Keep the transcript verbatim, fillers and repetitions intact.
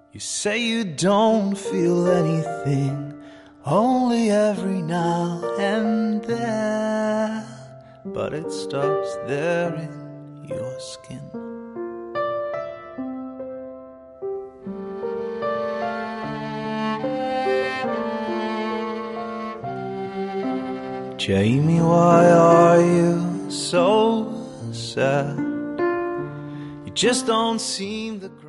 You say you don't feel anything, only every now and then, but it stops there in your skin. Jamie, why are you so sad? You just don't seem the